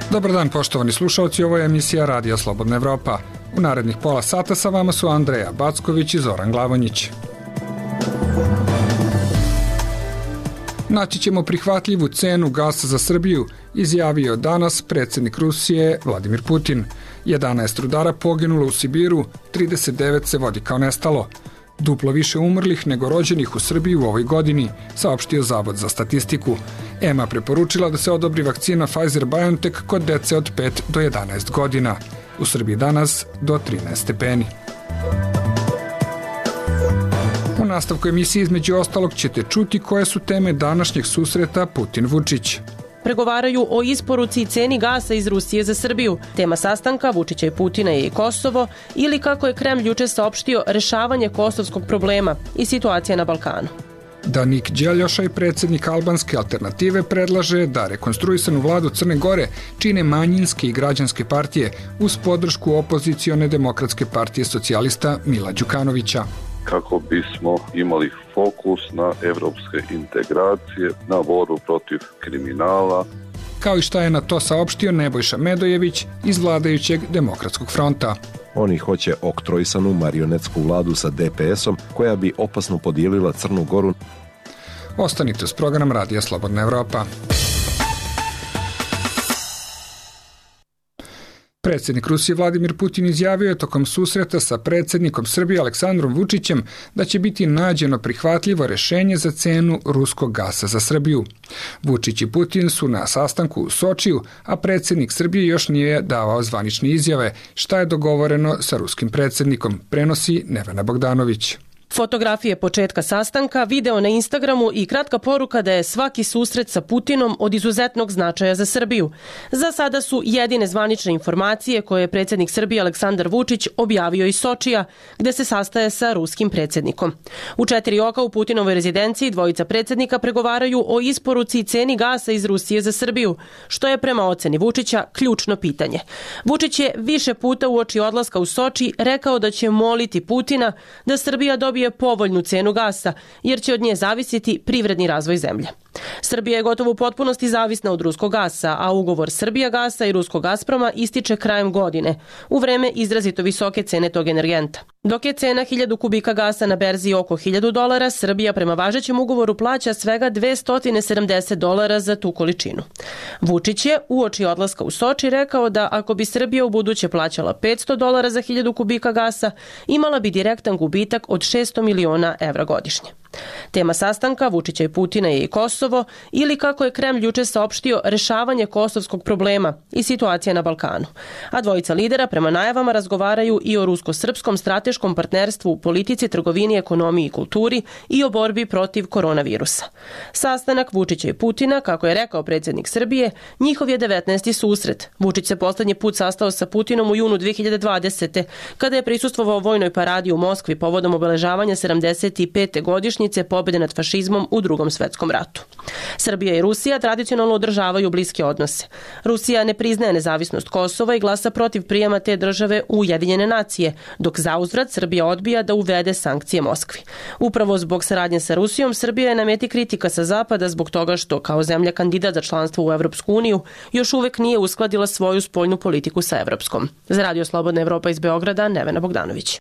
Dobar dan poštovani slušalci, ovo je emisija Radija Slobodna Evropa. U narednih pola sata sa vama su Andreja Backović i Zoran Glavonjić. Naći ćemo prihvatljivu cenu gasa za Srbiju, izjavio danas predsjednik Rusije Vladimir Putin. 11 rudara poginulo u Sibiru, 39 se vodi kao nestalo. Duplo više umrlih nego rođenih u Srbiji u ovoj godini, saopštio Zavod za statistiku. EMA preporučila da se odobri vakcina Pfizer-BioNTech kod dece od 5 do 11 godina. U Srbiji danas do 13 stepeni. U nastavku emisije između ostalog ćete čuti koje su teme današnjeg susreta Putin-Vučić. Pregovaraju o isporuci i ceni gasa iz Rusije za Srbiju. Tema sastanka Vučića i Putina je i Kosovo ili, kako je Kremlj juče saopštio, rešavanje kosovskog problema i situacija na Balkanu. Danik Đeljošaj, predsjednik albanske alternative, predlaže da rekonstruisanu vladu Crne Gore čine manjinske i građanske partije uz podršku opozicione demokratske partije socijalista Mila Đukanovića. Kako bismo imali fokus na evropske integracije, na borbu protiv kriminala. Kao i šta je na to saopštio Nebojša Medojević iz vladajućeg Demokratskog fronta. Oni hoće oktroisanu marionetsku vladu sa DPS-om koja bi opasno podijelila Crnu Goru. Ostanite uz program Radija Slobodna Evropa. Predsjednik Rusije Vladimir Putin izjavio je tokom susreta sa predsjednikom Srbije Aleksandrom Vučićem da će biti nađeno prihvatljivo rješenje za cenu ruskog gasa za Srbiju. Vučić i Putin su na sastanku u Sočiju, a predsjednik Srbije još nije davao zvanične izjave šta je dogovoreno sa ruskim predsjednikom, prenosi Nevena Bogdanović. Fotografije početka sastanka, video na Instagramu i kratka poruka da je svaki susret sa Putinom od izuzetnog značaja za Srbiju. Za sada su jedine zvanične informacije koje je predsjednik Srbije Aleksandar Vučić objavio iz Sočija, gde se sastaje sa ruskim predsjednikom. U 4 oka u Putinovoj rezidenciji dvojica predsjednika pregovaraju o isporuci i ceni gasa iz Rusije za Srbiju, što je prema oceni Vučića ključno pitanje. Vučić je više puta uoči odlaska u Soči rekao da će moliti Putina da Srbija dobije povoljnu cenu gasa, jer će od nje zavisiti privredni razvoj zemlje. Srbija je gotovo u potpunosti zavisna od ruskog gasa, a ugovor Srbija gasa i ruskog Gazproma ističe krajem godine, u vreme izrazito visoke cene tog energenta. Dok je cena 1000 kubika gasa na berzi oko $1000, Srbija prema važećem ugovoru plaća svega $270 za tu količinu. Vučić je uoči odlaska u Soči rekao da ako bi Srbija u buduće plaćala $500 za 1000 kubika gasa, imala bi direktan gubitak od 600 miliona evra godišnje. Tema sastanka Vučića i Putina je i Kosovo ili, kako je Kremlj juče saopštio, rešavanje kosovskog problema i situacija na Balkanu. A dvojica lidera prema najavama razgovaraju i o rusko-srpskom strateškom partnerstvu u politici, trgovini, ekonomiji i kulturi i o borbi protiv koronavirusa. Sastanak Vučića i Putina, kako je rekao predsjednik Srbije, njihov je 19. susret. Vučić se poslednji put sastao sa Putinom u junu 2020. kada je prisustvovao vojnoj paradi u Moskvi povodom obeležavanja 75. godišnjice pobjede nad fašizmom u Drugom svetskom ratu. Srbija i Rusija tradicionalno održavaju bliske odnose. Rusija ne priznaje nezavisnost Kosova i glasa protiv prijema te države u Ujedinjene nacije, dok zauzvrat Srbija odbija da uvede sankcije Moskvi. Upravo zbog saradnje sa Rusijom, Srbija je na meti kritika sa zapada zbog toga što, kao zemlja kandidat za članstvo u Evropsku uniju, još uvek nije uskladila svoju spoljnu politiku sa evropskom. Za Radio Slobodna Evropa iz Beograda, Nevena Bogdanović.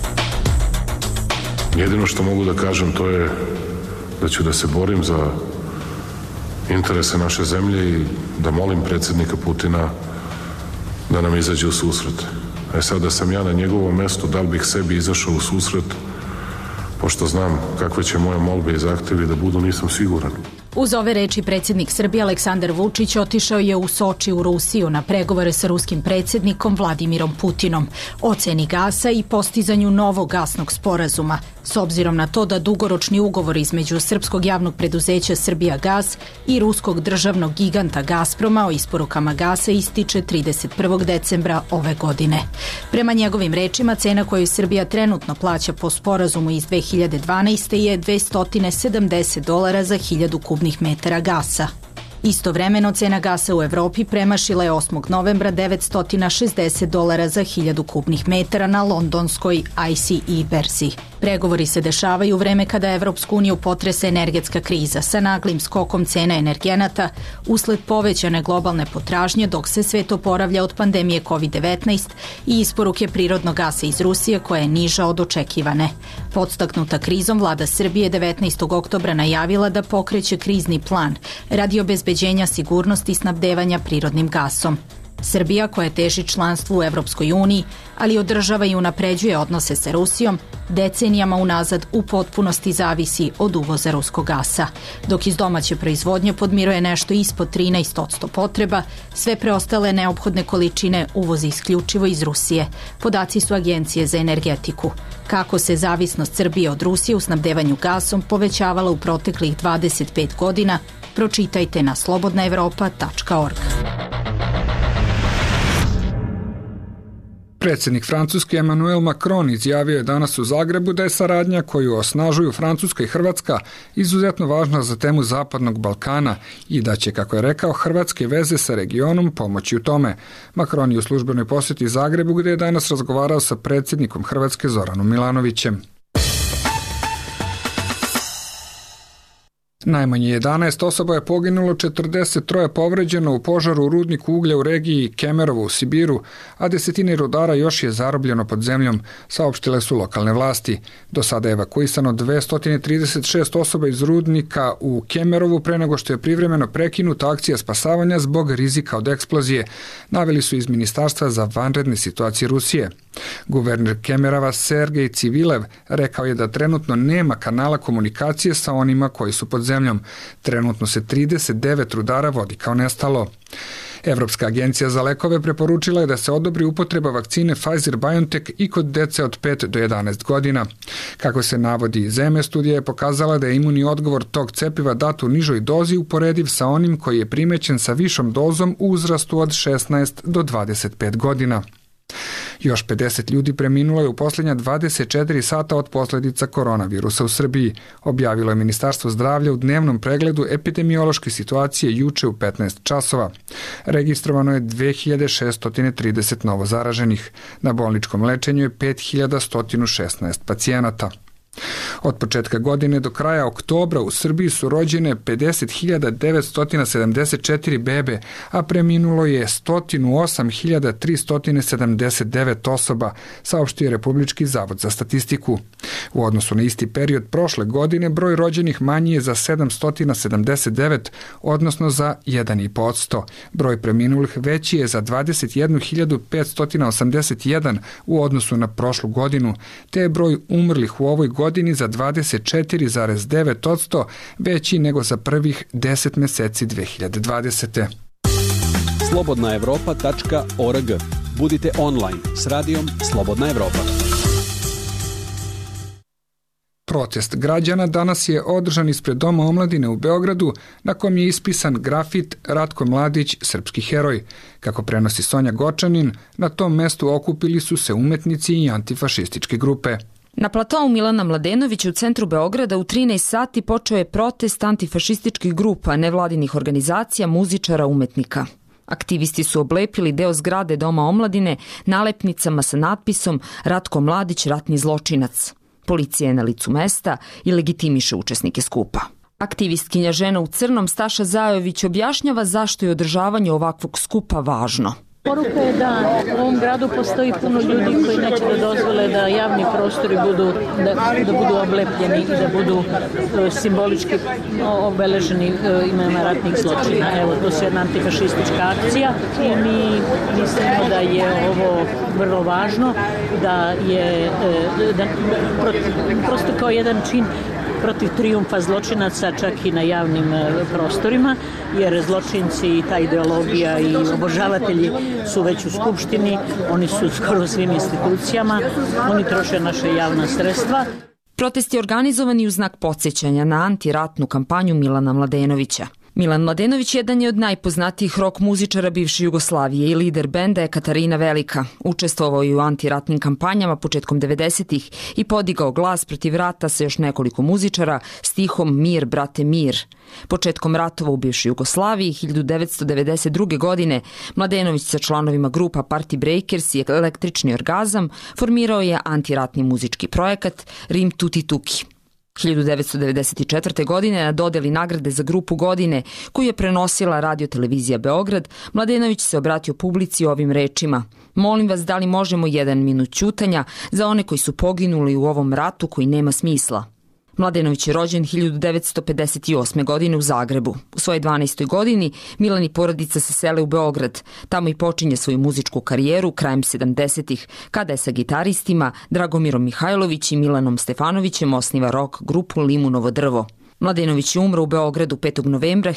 Jedino što mogu da kažem to je da ću da se borim za interese naše zemlje i da molim predsjednika Putina da nam izađe u susret. Sad da sam ja na njegovom mestu, da li bih sebi izašao u susret, pošto znam kakve će moje molbe i zahtevi da budu, nisam siguran. Uz ove reči predsjednik Srbije Aleksandar Vučić otišao je u Soči u Rusiju na pregovore sa ruskim predsjednikom Vladimirom Putinom o ceni gasa i postizanju novog gasnog sporazuma, s obzirom na to da dugoročni ugovor između srpskog javnog preduzeća Srbijagas i ruskog državnog giganta Gazproma o isporukama gasa ističe 31. decembra ove godine. Prema njegovim rečima, cena koju Srbija trenutno plaća po sporazumu iz 2012. je $270 za 1000 kubnih metara gasa. Istovremeno, cena gasa u Evropi premašila je 8. novembra $960 za 1000 kubnih metara na londonskoj ICE berzi. Pregovori se dešavaju u vreme kada Evropsku uniju potrese energetska kriza sa naglim skokom cena energenata usled povećane globalne potražnje dok se svet oporavlja od pandemije COVID-19 i isporuke prirodnog gasa iz Rusije koja je niža od očekivane. Podstaknuta krizom, vlada Srbije 19. oktobra najavila da pokreće krizni plan radi obezbeđenja sigurnosti snabdevanja prirodnim gasom. Srbija, koja teži članstvu u Evropskoj uniji, ali održava i unapređuje odnose sa Rusijom, decenijama unazad u potpunosti zavisi od uvoza ruskog gasa. Dok iz domaće proizvodnje podmiruje nešto ispod 13% potreba, sve preostale neophodne količine uvozi isključivo iz Rusije. Podaci su Agencije za energetiku. Kako se zavisnost Srbije od Rusije u snabdevanju gasom povećavala u proteklih 25 godina, pročitajte na slobodnaevropa.org. Predsjednik Francuske Emmanuel Macron izjavio je danas u Zagrebu da je saradnja koju osnažuju Francuska i Hrvatska izuzetno važna za temu Zapadnog Balkana i da će, kako je rekao, hrvatske veze sa regionom pomoći u tome. Macron je u službenoj posjeti Zagrebu gdje je danas razgovarao sa predsjednikom Hrvatske Zoranom Milanovićem. Najmanje 11 osoba je poginulo, 43 povređeno u požaru u rudniku uglja u regiji Kemerovo u Sibiru, a desetine rudara još je zarobljeno pod zemljom, saopštile su lokalne vlasti. Do sada je evakuisano 236 osoba iz rudnika u Kemerovu pre nego što je privremeno prekinuta akcija spasavanja zbog rizika od eksplozije, naveli su iz Ministarstva za vanredne situacije Rusije. Guverner Kemerava Sergej Civilev rekao je da trenutno nema kanala komunikacije sa onima koji su pod zemljom. Trenutno se 39 rudara vodi kao nestalo. Evropska agencija za lekove preporučila je da se odobri upotreba vakcine Pfizer-BioNTech i kod dece od 5 do 11 godina. Kako se navodi iz EME, studija je pokazala da je imunni odgovor tog cepiva dat u nižoj dozi uporediv sa onim koji je primećen sa višom dozom u uzrastu od 16 do 25 godina. Još 50 ljudi preminulo je u posljednja 24 sata od posljedica koronavirusa u Srbiji, objavilo je Ministarstvo zdravlja u dnevnom pregledu epidemiološke situacije juče u 15 časova. Registrovano je 2630 novo zaraženih. Na bolničkom lečenju je 5116 pacijenata. Od početka godine do kraja oktobra u Srbiji su rođene 50.974 bebe, a preminulo je 108.379 osoba, saopštio je Republički zavod za statistiku. U odnosu na isti period prošle godine broj rođenih manji je za 779, odnosno za 1,5%. Broj preminulih veći je za 21.581 u odnosu na prošlu godinu, te je broj umrlih u ovoj godini za 24,9% veći nego za prvih 10 meseci 2020. Slobodnaevropa.org. Budite online s radijom Slobodna Evropa. Protest građana danas je održan ispred Doma omladine u Beogradu, na kom je ispisan grafit Ratko Mladić, srpski heroj. Kako prenosi Sonja Gočanin, na tom mestu okupili su se umetnici i antifašističke grupe. Na platou Milana Mladenovića u centru Beograda u 13 sati počeo je protest antifašističkih grupa, nevladinih organizacija, muzičara, umetnika. Aktivisti su oblepili deo zgrade Doma omladine nalepnicama sa natpisom Ratko Mladić, ratni zločinac. Policija je na licu mesta i legitimiše učesnike skupa. Aktivistkinja žena u crnom Staša Zajović objašnjava zašto je održavanje ovakvog skupa važno. Poruka je da u ovom gradu postoji puno ljudi koji neće da dozvole da javni prostori budu, da budu oblepljeni i da budu simbolički obeleženi imenima ratnih zločina. Evo, to je jedna antifašistička akcija i mi mislimo da je ovo vrlo važno, da je prosto kao jedan čin protiv trijumfa zločinaca čak i na javnim prostorima, jer zločinci i ta ideologija i obožavatelji su već u Skupštini, oni su skoro u svim institucijama, oni troše naše javna sredstva. Protest je organizovan i u znak podsjećanja na antiratnu kampanju Milana Mladenovića. Milan Mladenović jedan je od najpoznatijih rock muzičara bivše Jugoslavije i lider benda je Katarina Velika. Učestvovao je u antiratnim kampanjama početkom 90-ih i podigao glas protiv rata sa još nekoliko muzičara stihom Mir, brate, mir. Početkom ratova u bivšoj Jugoslaviji 1992. godine Mladenović sa članovima grupa Party Breakers i Električni orgazam formirao je antiratni muzički projekat Rim Tuti Tuki. 1994. godine na dodeli nagrade za grupu godine koju je prenosila Radio-televizija Beograd, Mladenović se obratio publici ovim rečima: "Molim vas, da li možemo 1 minut ćutanja za one koji su poginuli u ovom ratu koji nema smisla?" Mladenović je rođen 1958. godine u Zagrebu. U svojoj 12. godini Milan i porodica se sele u Beograd. Tamo i počinje svoju muzičku karijeru krajem 70-ih, kada je sa gitaristima Dragomirom Mihajlović i Milanom Stefanovićem osniva rock grupu Limunovo drvo. Mladenović je umro u Beogradu 5. novembra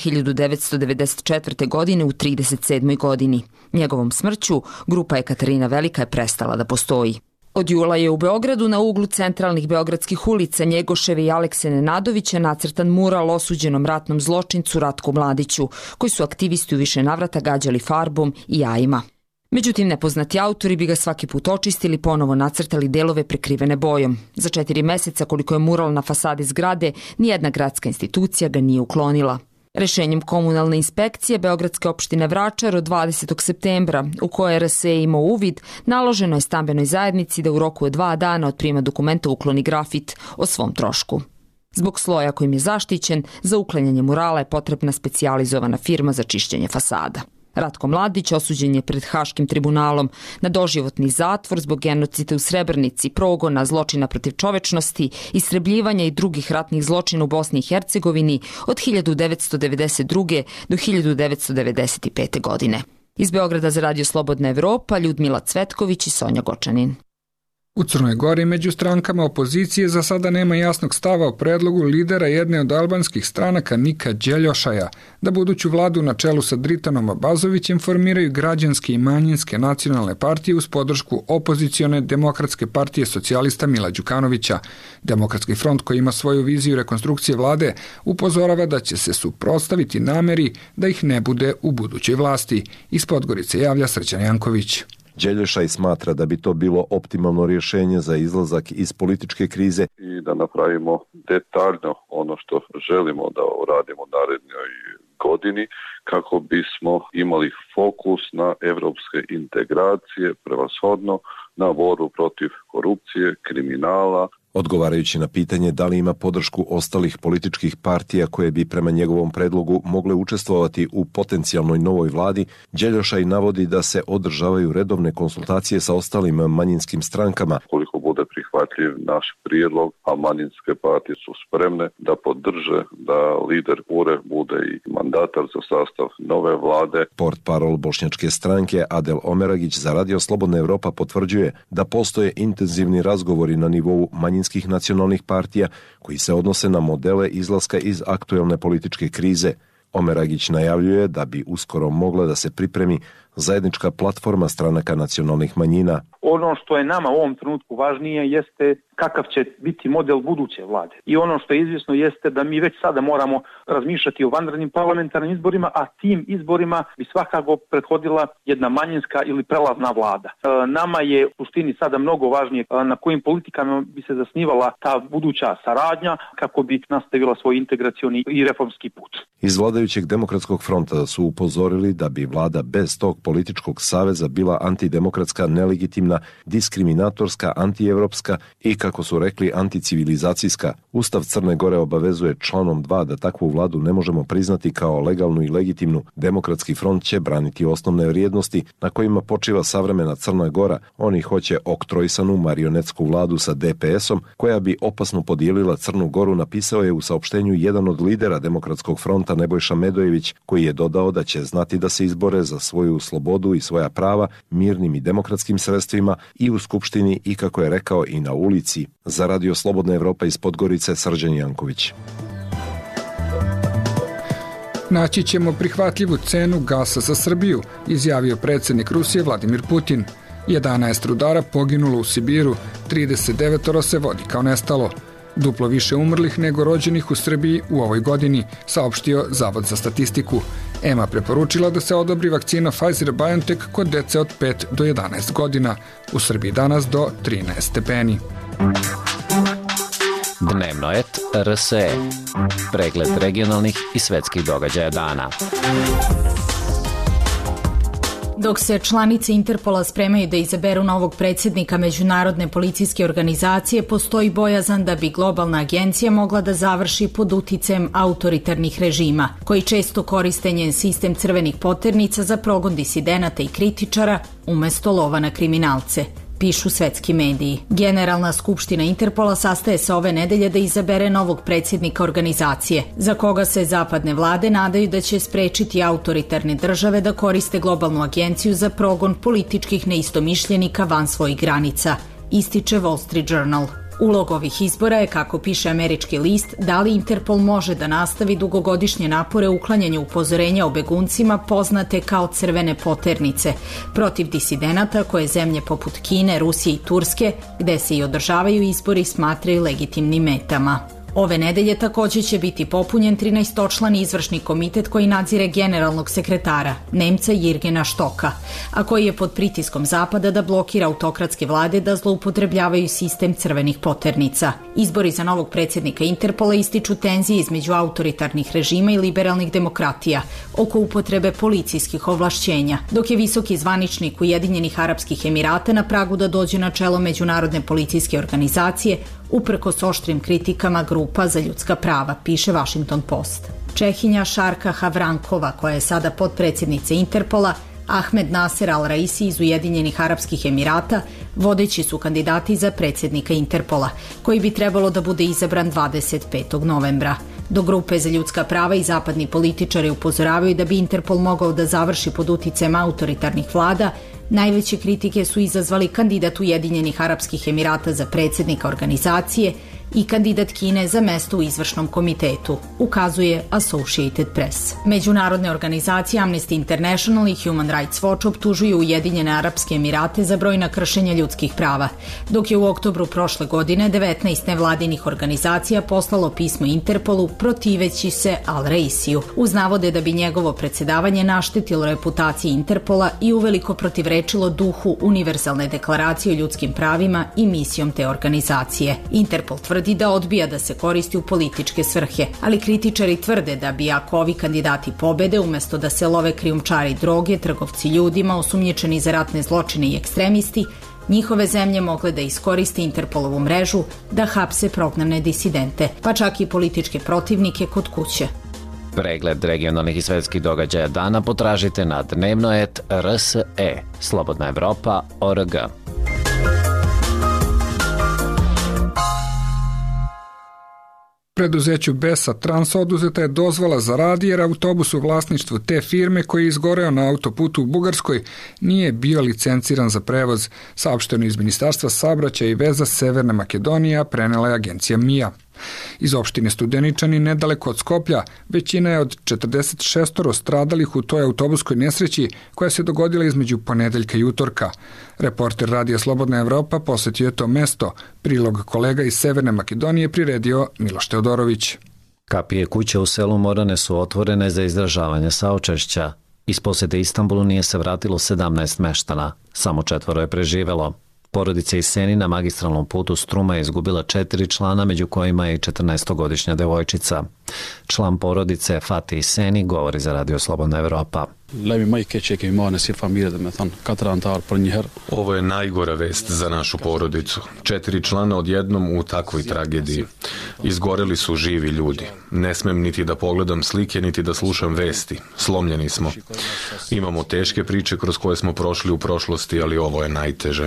1994. godine u 37. godini. Njegovom smrću grupa Katarina Velika je prestala da postoji. Od jula je u Beogradu na uglu centralnih beogradskih ulica Njegoševe i Alekse Nenadovića nacrtan mural osuđenom ratnom zločincu Ratku Mladiću, koji su aktivisti u više navrata gađali farbom i jajima. Međutim, nepoznati autori bi ga svaki put očistili, ponovo nacrtali delove prekrivene bojom. Za 4 meseca koliko je mural na fasadi zgrade, nijedna gradska institucija ga nije uklonila. Rešenjem komunalne inspekcije Beogradske opštine Vračar od 20. septembra, u koje RSE imao uvid, naloženo je stambenoj zajednici da u roku od 2 dana od prijema dokumenta ukloni grafit o svom trošku. Zbog sloja kojim je zaštićen, za uklanjanje murala je potrebna specijalizovana firma za čišćenje fasada. Ratko Mladić osuđen je pred Haškim tribunalom na doživotni zatvor zbog genocida u Srebrenici, progona, zločina protiv čovečnosti, istrebljivanja i drugih ratnih zločina u Bosni i Hercegovini od 1992. do 1995. godine. Iz Beograda za Radio Slobodna Evropa, Ljudmila Cvetković i Sonja Gočanin. U Crnoj Gori među strankama opozicije za sada nema jasnog stava o predlogu lidera jedne od albanskih stranaka Nika Đeljošaja da buduću vladu na čelu sa Dritanom Abazovićem formiraju građanske i manjinske nacionalne partije uz podršku opozicione Demokratske partije socijalista Mila Đukanovića. Demokratski front, koji ima svoju viziju rekonstrukcije vlade, upozorava da će se suprotstaviti nameri da ih ne bude u budućoj vlasti. Iz Podgorice javlja Srđan Janković. Đeljošaj smatra da bi to bilo optimalno rješenje za izlazak iz političke krize i da napravimo detaljno ono što želimo da uradimo narednoj godini kako bismo imali fokus na evropske integracije, prevashodno na borbu protiv korupcije, kriminala. Odgovarajući na pitanje da li ima podršku ostalih političkih partija koje bi prema njegovom predlogu mogle učestvovati u potencijalnoj novoj vladi, Đeljošaj navodi da se održavaju redovne konsultacije sa ostalim manjinskim strankama. Koliko bude prihvatljiv naš prijedlog, a manjinske partije su spremne da podrže da lider URE bude i mandatar za sastav nove vlade. Portparol bošnjačke stranke Adel Omeragić za Radio Slobodna Evropa potvrđuje da postoje intenzivni razgovori na nivou manjinskih nacionalnih partija koji se odnose na modele izlaska iz aktuelne političke krize. Omeragić najavljuje da bi uskoro mogla da se pripremi zajednička platforma stranaka nacionalnih manjina. Ono što je nama u ovom trenutku važnije jeste kakav će biti model buduće vlade. I ono što je izvjesno jeste da mi već sada moramo razmišljati o vanrednim parlamentarnim izborima, a tim izborima bi svakako prethodila jedna manjinska ili prelazna vlada. Nama je u suštini sada mnogo važnije na kojim politikama bi se zasnivala ta buduća saradnja kako bi nastavila svoj integracioni i reformski put. Iz vladajućeg Demokratskog fronta su upozorili da bi vlada bez tog političkog saveza bila antidemokratska, nelegitimna, diskriminatorska, antievropska i, kako su rekli, anticivilizacijska. Ustav Crne Gore obavezuje članom 2 da takvu vladu ne možemo priznati kao legalnu i legitimnu. Demokratski front će braniti osnovne vrijednosti na kojima počiva savremena Crna Gora. Oni hoće oktrojsanu marionetsku vladu sa DPS-om koja bi opasno podijelila Crnu Goru, napisao je u saopštenju jedan od lidera Demokratskog fronta Nebojša Medojević, koji je dodao da će znati da se izbore za svoju slobodu i svoja prava mirnim i demokratskim sredstvima i u Skupštini i, kako je rekao, i na ulici. Za Radio Slobodna Evropa iz Podgorice, Srđan Janković. Naći ćemo prihvatljivu cenu gasa za Srbiju, izjavio predsjednik Rusije Vladimir Putin. 11 rudara poginulo u Sibiru, 39 se vodi kao nestalo. Duplo više umrlih nego rođenih u Srbiji u ovoj godini, saopštio Zavod za statistiku. EMA preporučila da se odobri vakcina Pfizer-BioNTech kod dece od 5 do 11 godina. U Srbiji danas do 13 stepeni. Dnevno et RSE. Pregled regionalnih i svetskih događaja dana. Dok se članice Interpola spremaju da izaberu novog predsjednika Međunarodne policijske organizacije, postoji bojazan da bi globalna agencija mogla da završi pod uticajem autoritarnih režima, koji često koriste njen sistem crvenih poternica za progon disidenata i kritičara umesto lova na kriminalce, pišu svetski mediji. Generalna skupština Interpola sastaje se ove nedelje da izabere novog predsjednika organizacije, za koga se zapadne vlade nadaju da će sprečiti autoritarne države da koriste globalnu agenciju za progon političkih neistomišljenika van svojih granica, ističe Wall Street Journal. Ulog ovih izbora je, kako piše američki list, da li Interpol može da nastavi dugogodišnje napore u uklanjanju upozorenja o beguncima poznate kao crvene poternice protiv disidenata koje zemlje poput Kine, Rusije i Turske, gde se i održavaju izbori, smatraju legitimnim metama. Ove nedelje takođe će biti popunjen 13-člani izvršni komitet koji nadzire generalnog sekretara, Nemca Jirgena Štoka, a koji je pod pritiskom Zapada da blokira autokratske vlade da zloupotrebljavaju sistem crvenih poternica. Izbori za novog predsjednika Interpola ističu tenzije između autoritarnih režima i liberalnih demokratija oko upotrebe policijskih ovlašćenja, dok je visoki zvaničnik Ujedinjenih Arapskih Emirata na pragu da dođe na čelo Međunarodne policijske organizacije uprkos oštrim kritikama grupa za ljudska prava, piše Washington Post. Čehinja Šarka Havrankova, koja je sada potpredsjednica Interpola, Ahmed Nasser Al-Raisi iz Ujedinjenih Arapskih Emirata, vodeći su kandidati za predsjednika Interpola, koji bi trebalo da bude izabran 25. novembra. Do grupe za ljudska prava i zapadni političari upozoravaju da bi Interpol mogao da završi pod uticajem autoritarnih vlada, najveće kritike su izazvali kandidat Ujedinjenih Arapskih Emirata za predsjednika organizacije i kandidat Kine za mesto u izvršnom komitetu, ukazuje Associated Press. Međunarodne organizacije Amnesty International i Human Rights Watch optužuju Ujedinjene Arapske Emirate za brojna kršenja ljudskih prava, dok je u oktobru prošle godine 19 nevladinih organizacija poslalo pismo Interpolu protiveći se Al-Raisiju, uz navode da bi njegovo predsjedavanje naštetilo reputaciji Interpola i uveliko protivrečilo duhu Univerzalne deklaracije o ljudskim pravima i misijom te organizacije. Interpol tvrdi da odbija da se koristi u političke svrhe, ali kritičari tvrde da bi ako ovi kandidati pobede, umesto da se love krijumčari droge, trgovci ljudima, osumnjičeni za ratne zločine i ekstremisti, njihove zemlje mogle da iskoriste Interpolovu mrežu da hapse prognane disidente, pa čak i političke protivnike kod kuće. Pregled regionalnih i svetskih događaja dana potražite na dnevno.rs.e, Slobodna Evropa.org. Preduzeću Besa Trans oduzeta je dozvola za rad jer autobus u vlasništvu te firme koji je izgoreo na autoputu u Bugarskoj nije bio licenciran za prevoz, saopšteno iz Ministarstva saobraćaja i veza Severne Makedonije, prenela je agencija MIA. Iz opštine Studeničani, nedaleko od Skoplja, većina je od 46 stradalih u toj autobuskoj nesreći koja se dogodila između ponedeljka i utorka. Reporter Radija Slobodna Evropa posetio je to mesto. Prilog kolega iz Severne Makedonije priredio Miloš Teodorović. Kapije kuće u selu Morane su otvorene za izražavanje saučešća. Iz posete Istanbulu nije se vratilo 17 meštana, samo 4 je preživelo. Porodica iz Seni na magistralnom putu Struma je izgubila 4 člana, među kojima je i 14-godišnja devojčica. Član porodice Fatih Seni govori za Radio Slobodna Evropa. Ovo je najgora vest za našu porodicu. 4 člana odjednom u takvoj tragediji. Izgoreli su živi ljudi. Ne smem niti da pogledam slike, niti da slušam vesti. Slomljeni smo. Imamo teške priče kroz koje smo prošli u prošlosti, ali ovo je najteže.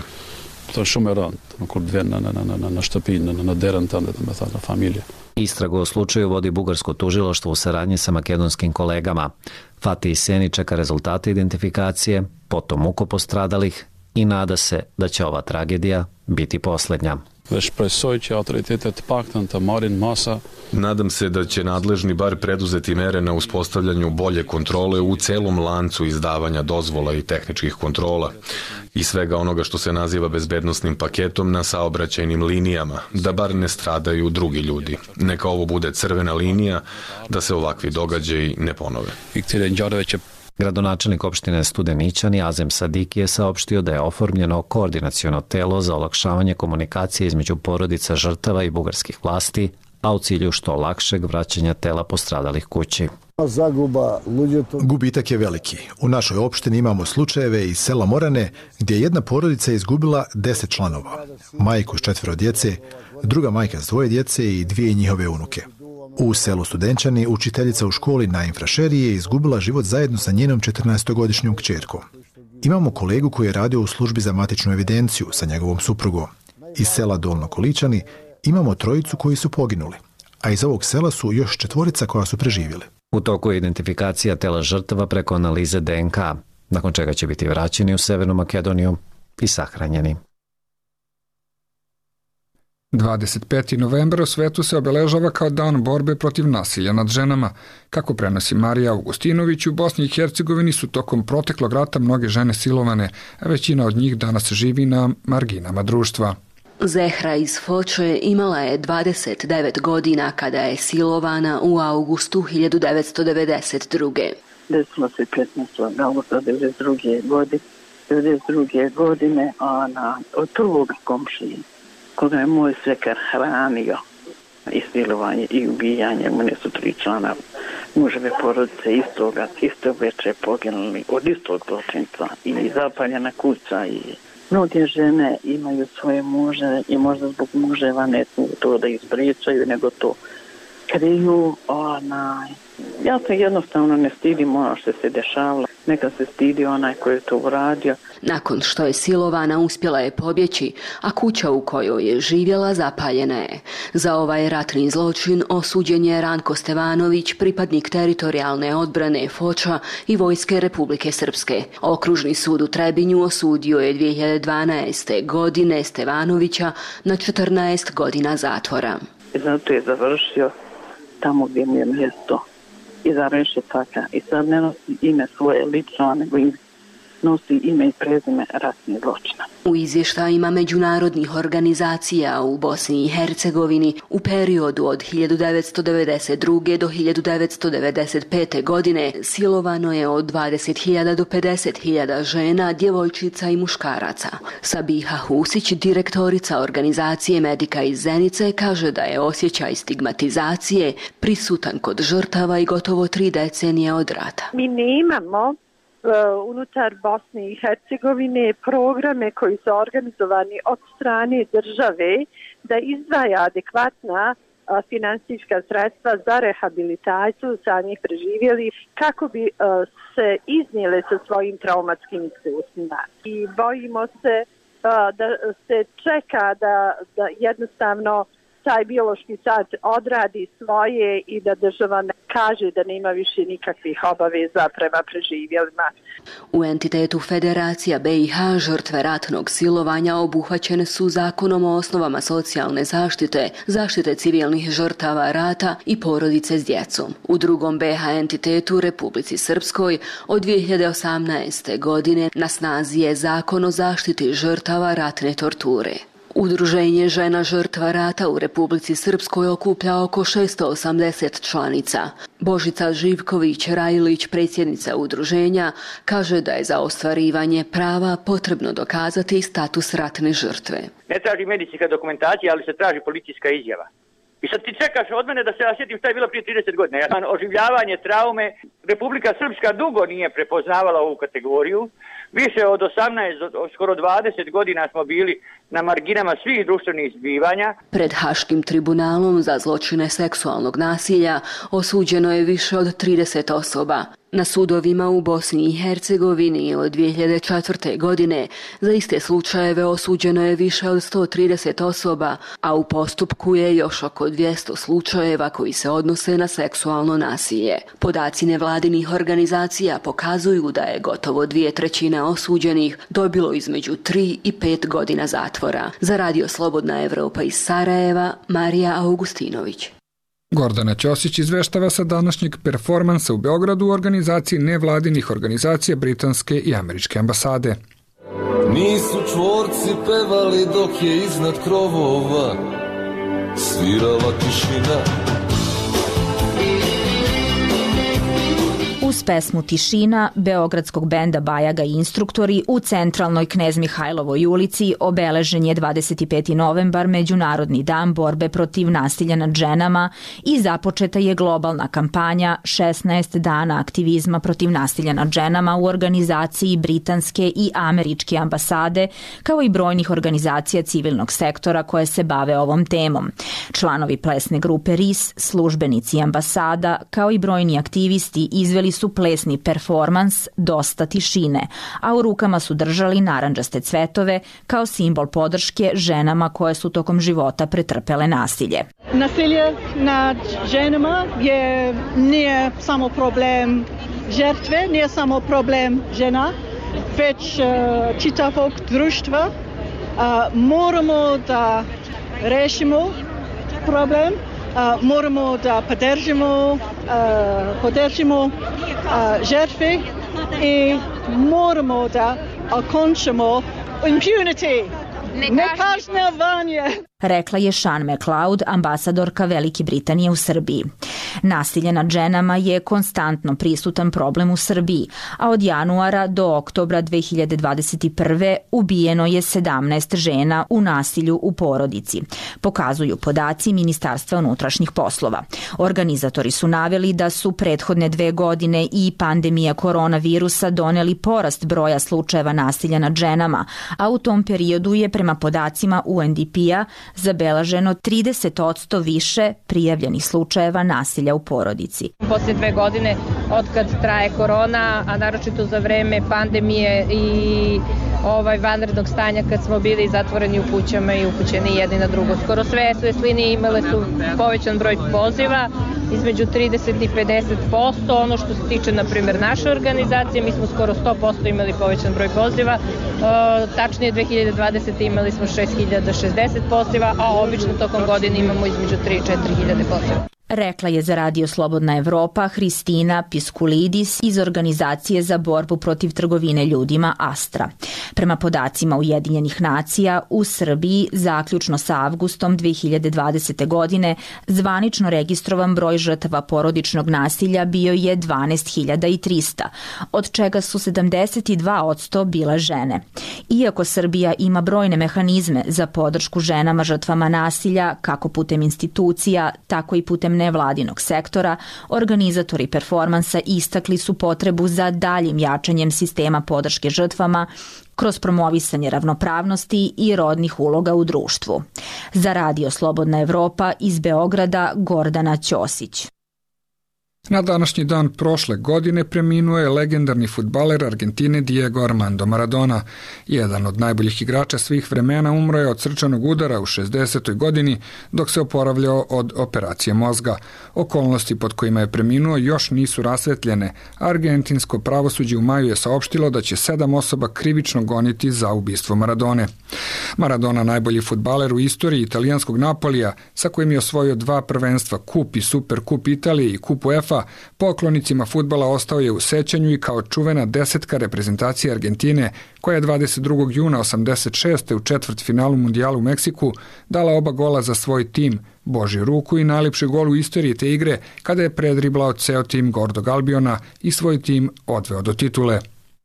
Istragu o slučaju vodi bugarsko tužilaštvo u saradnji sa makedonskim kolegama. Fatih Seni čeka rezultate identifikacije, potom ukop postradalih i nada se da će ova tragedija biti posljednja. Nadam se da će nadležni bar preduzeti mere na uspostavljanju bolje kontrole u celom lancu izdavanja dozvola i tehničkih kontrola i svega onoga što se naziva bezbednosnim paketom na saobraćajnim linijama, da bar ne stradaju drugi ljudi. Neka ovo bude crvena linija, da se ovakvi događaji ne ponove. Gradonačelnik opštine Studeničani Azem Sadiki je saopštio da je oformljeno koordinaciono telo za olakšavanje komunikacije između porodica žrtava i bugarskih vlasti, a u cilju što lakšeg vraćanja tela postradalih kući. Gubitak je veliki. U našoj opštini imamo slučajeve iz sela Morane gdje je jedna porodica izgubila 10 članova. Majku s 4 djece, druga majka s 2 djece i 2 njihove unuke. U selu Studenčani učiteljica u školi na Infrašeri je izgubila život zajedno sa njenom 14-godišnjom kćerkom. Imamo kolegu koji je radio u službi za matičnu evidenciju sa njegovom suprugom. Iz sela Dolno Količani imamo 3 koji su poginuli, a iz ovog sela su još 4 koja su preživjeli. U toku je identifikacija tela žrtava preko analize DNK, nakon čega će biti vraćeni u Severnu Makedoniju i sahranjeni. 25. novembar u svetu se obeležava kao dan borbe protiv nasilja nad ženama. Kako prenosi Marija Augustinović, u Bosni i Hercegovini su tokom proteklog rata mnoge žene silovane, a većina od njih danas živi na marginama društva. Zehra iz Foče imala je 29 godina kada je silovana u augustu 1992. Desilo se 15. augusta 1992. godine od prvog komšije, koga je moj svekar hranio i silovanje i ubijanje. Mene su 3 člana muževe porodice istog veče poginuli od istog zločinca i zapaljena kuća i mnoge žene imaju svoje muže i možda zbog muževa ne smiju to da ispričaju, nego to kriju. Ja se jednostavno ne stidim ono što se dešavalo. Neka se stidi onaj koji je to uradio. Nakon što je silovana, uspjela je pobjeći, a kuća u kojoj je živjela zapaljena je. Za ovaj ratni zločin osuđen je Ranko Stevanović, pripadnik teritorijalne odbrane Foča i Vojske Republike Srpske. Okružni sud u Trebinju osudio je 2012. godine Stevanovića na 14 godina zatvora. Zato je završio tamo gdje mu je mjesto iza rešetaka i sad ne nosi ime svoje lično, nego nosi ime i prezime ratnih zločina. U izvještajima međunarodnih organizacija u Bosni i Hercegovini u periodu od 1992. do 1995. godine silovano je od 20.000 do 50.000 žena, djevojčica i muškaraca. Sabiha Husić, direktorica organizacije Medika iz Zenice, kaže da je osjećaj stigmatizacije prisutan kod žrtava i gotovo 3 decenije od rata. Mi nemamo unutar Bosne i Hercegovine programe koji su organizovani od strane države da izdvaja adekvatna finansijska sredstva za rehabilitaciju samih preživjelih kako bi se iznijele sa svojim traumatskim iskustvima. I bojimo se da se čeka da jednostavno taj biološki sat odradi svoje i da država ne kaže da nema više nikakvih obaveza prema preživjelima. U entitetu Federacija BiH žrtve ratnog silovanja obuhvaćene su zakonom o osnovama socijalne zaštite, zaštite civilnih žrtava rata i porodice s djecom. U drugom BiH entitetu Republici Srpskoj od 2018. godine na snazi je zakon o zaštiti žrtava ratne torture. Udruženje žena žrtva rata u Republici Srpskoj okuplja oko 680 članica. Božica Živković-Rajlić, predsjednica udruženja, kaže da je za ostvarivanje prava potrebno dokazati status ratne žrtve. Ne traži medicinska dokumentacija, ali se traži policijska izjava. I sad ti čekaš od mene da se ja sjetim šta je bilo prije 30 godina. Oživljavanje traume, Republika Srpska dugo nije prepoznavala ovu kategoriju. Više od 18, skoro 20 godina smo bili na marginama svih društvenih zbivanja. Pred Haškim tribunalom za zločine seksualnog nasilja osuđeno je više od 30 osoba. Na sudovima u Bosni i Hercegovini od 2004. godine za iste slučajeve osuđeno je više od 130 osoba, a u postupku je još oko 200 slučajeva koji se odnose na seksualno nasilje. Podaci nevladinih organizacija pokazuju da je gotovo 2/3 1/3 osuđenih dobilo između 3 i 5 godina zatvora. Za Radio Slobodna Evropa iz Sarajeva, Marija Augustinović. Gordana Ćosić izveštava sa današnjeg performansa u Beogradu u organizaciji nevladinih organizacija britanske i američke ambasade. Nisu čvorci pevali dok je iznad krovova svirala tišina. Uz pesmu Tišina beogradskog benda Bajaga i instruktori u centralnoj Knez Mihajlovoj ulici obeležen je 25. novembar, Međunarodni dan borbe protiv nasilja nad ženama, i započeta je globalna kampanja 16 dana aktivizma protiv nasilja nad ženama u organizaciji britanske i američke ambasade, kao i brojnih organizacija civilnog sektora koje se bave ovom temom. Članovi plesne grupe RIS, službenici ambasada, kao i brojni aktivisti izveli su plesni performans Dosta tišine, a u rukama su držali narandžaste cvetove kao simbol podrške ženama koje su tokom života pretrpele nasilje. Nasilje nad ženama nije samo problem žrtve, nije samo problem žena, već čitavog društva. Moramo da rešimo problem, moramo da podržimo žrtve i moramo da okončamo impunity, nekažnjavanje. Rekla je Sean McLeod, ambasadorka Velike Britanije u Srbiji. Nasilje nad ženama je konstantno prisutan problem u Srbiji, a od januara do oktobra 2021. ubijeno je 17 žena u nasilju u porodici, pokazuju podaci Ministarstva unutrašnjih poslova. Organizatori su naveli da su prethodne 2 godine i pandemija koronavirusa doneli porast broja slučajeva nasilja nad ženama, a u tom periodu je prema podacima UNDP-a zabeleženo 30% više prijavljenih slučajeva nasilja u porodici. Poslije 2 godine od kad traje korona, a naročito za vreme pandemije i vanrednog stanja kad smo bili zatvoreni u kućama i upućeni jedni na drugo. Skoro sve SOS linije imale su povećan broj poziva, između 30 i 50%. Ono što se tiče, na primjer, naše organizacije, mi smo skoro 100% imali povećan broj poziva. Tačnije 2020. imali smo 6060 poziva, a obično tokom godine imamo između 3 i 4000 poziva. Rekla je za Radio Slobodna Evropa Hristina Piskulidis iz Organizacije za borbu protiv trgovine ljudima Astra. Prema podacima Ujedinjenih nacija, u Srbiji zaključno sa avgustom 2020. godine zvanično registrovan broj žrtava porodičnog nasilja bio je 12.300, od čega su 72% bile žene. Iako Srbija ima brojne mehanizme za podršku ženama žrtvama nasilja, kako putem institucija, tako i putem nevladinog sektora, organizatori performansa istakli su potrebu za daljim jačanjem sistema podrške žrtvama kroz promovisanje ravnopravnosti i rodnih uloga u društvu. Za Radio Slobodna Evropa iz Beograda, Gordana Ćosić. Na današnji dan prošle godine preminuo je legendarni fudbaler Argentine Diego Armando Maradona. Jedan od najboljih igrača svih vremena umro je od srčanog udara u 60. godini dok se oporavljao od operacije mozga. Okolnosti pod kojima je preminuo još nisu rasvetljene. Argentinsko pravosuđe u maju je saopštilo da će 7 osoba krivično goniti za ubistvo Maradone. Maradona, najbolji fudbaler u istoriji italijanskog Napolija, sa kojim je osvojio 2 prvenstva, kup i Superkup Italije i kup UEFA, poklonicima fudbala ostao je u sećanju i kao čuvena desetka reprezentacije Argentine, koja je 22. juna 86. u četvrtfinalu mundijala u Meksiku dala oba gola za svoj tim, Božju ruku i najljepši gol u istoriji te igre kada je predriblao ceo tim Gordog Albiona i svoj tim odveo do titule.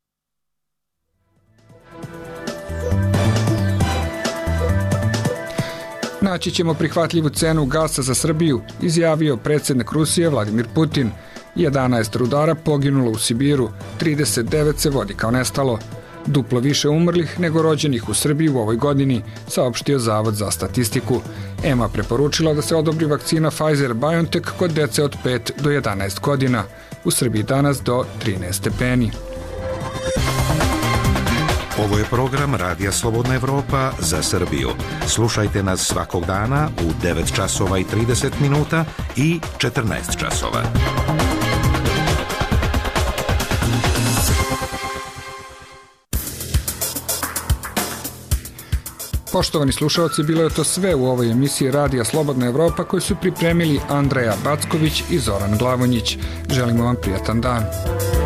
Naći ćemo prihvatljivu cenu gasa za Srbiju, izjavio predsjednik Rusije Vladimir Putin. 11 rudara poginulo u Sibiru, 39 se vodi kao nestalo. Duplo više umrlih nego rođenih u Srbiji u ovoj godini, saopštio Zavod za statistiku. EMA preporučila da se odobri vakcina Pfizer-BioNTech kod dece od 5 do 11 godina. U Srbiji danas do 13 stepeni. Ovo je program Radija Slobodna Evropa za Srbiju. Slušajte nas svakog dana u 9 časova i 30 minuta i 14 časova. Poštovani slušalci, bilo je to sve u ovoj emisiji Radija Slobodna Evropa koju su pripremili Andreja Backović i Zoran Glavonjić. Želimo vam prijatan dan.